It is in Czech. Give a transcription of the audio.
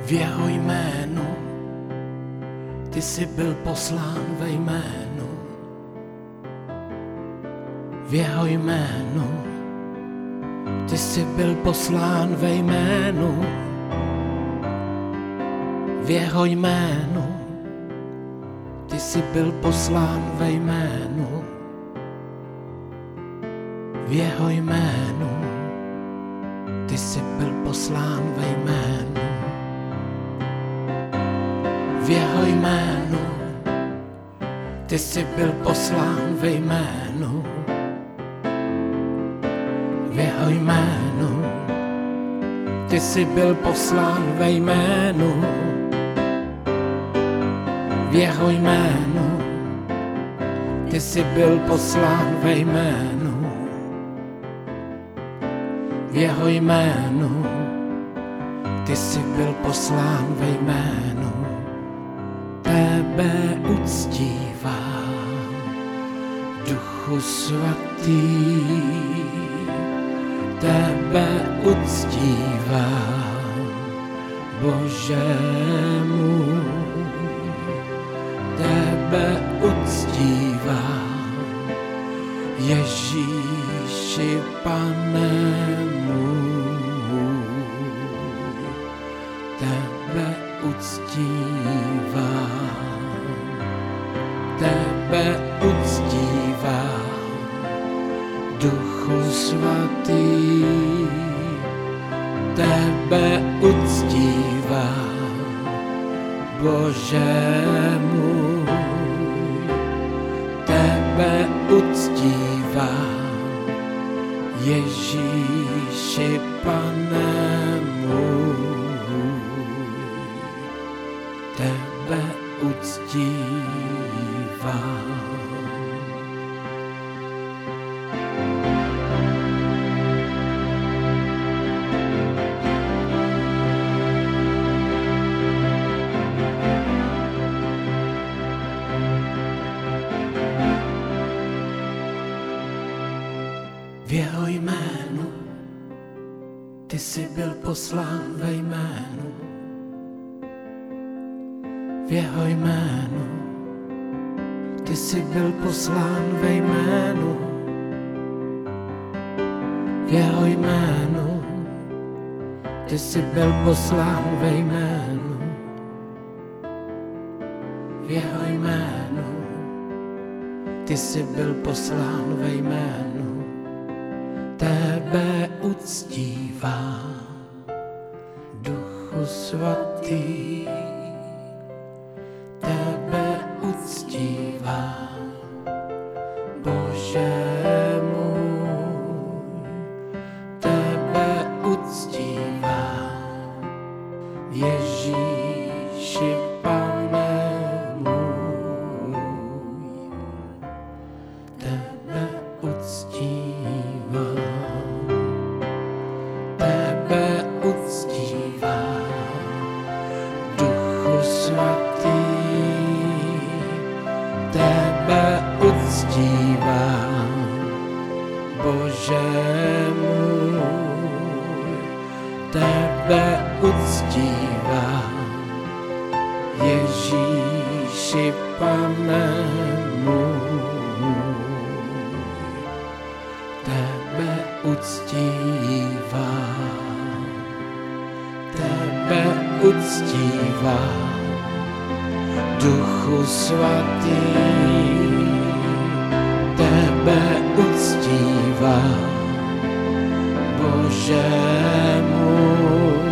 v jeho jménu, ty jsi byl poslán ve jménu, v jeho jménu, ty jsi byl poslán ve jménu, v jeho jménu, ty jsi byl poslán ve jménu, v jeho jménu, ty jsi byl poslán ve jménu, v jeho jménu, ty jsi byl poslán ve jménu, v jeho jménu, ty jsi byl poslán ve jménu, v jeho jménu, ty jsi byl poslán ve jménu, v jeho jménu, ty jsi byl poslán ve jménu, tebe uctívám, Duchu Svatý, tebe uctívám, Bože můj, tebe uctívám, Ježíši, Pane můj, tebe uctívám, tebe uctívám, Duchu Svatý, tebe uctívám, Bože můj, tebe uctívám, Ježíši, Pane můj, tebe uctívám. V jeho jménu, ty jsi byl poslán ve jménu, v jeho jménu, ty jsi byl poslán ve jménu, v jeho jménu, ty jsi byl poslán ve jménu, v jeho jménu, ty jsi byl poslán ve jménu, tebe uctívám, Duchu Svatý, tebe uctívám, Bože můj, tebe uctívám, Ježíši, Pane můj, tebe uctívám, tebe uctívám, Duchu Svatý, tebe uctívám, Bože můj, tebe uctívám, Ježíši, Pane můj, tebe uctívám, tebe uctívám, Duchu Svatý, tebe uctívám, Bože můj,